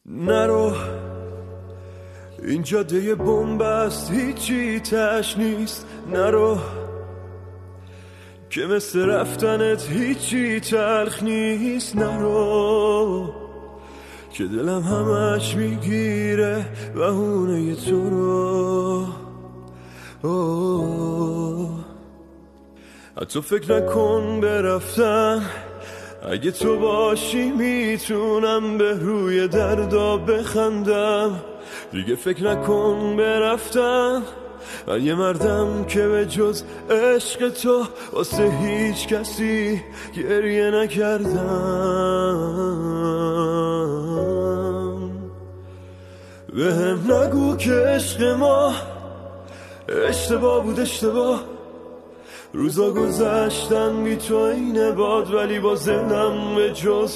نرو، این جاده بن‌بست هیچی تش نیست. نرو که مثل رفتنت هیچی تلخ نیست. نرو که دلم همش میگیره بهونه تو رو. حتی فکر نکن برفتن، اگه تو باشی میتونم به روی دردا بخندم. دیگه فکر نکن برفتن، من یه مردم که به جز عشق تو واسه هیچ کسی گریه نکردم. بهم نگو که عشق ما اشتباه بود، اشتباه. روزا گذشتن بی تو اینه باد، ولی با ذهنم به جز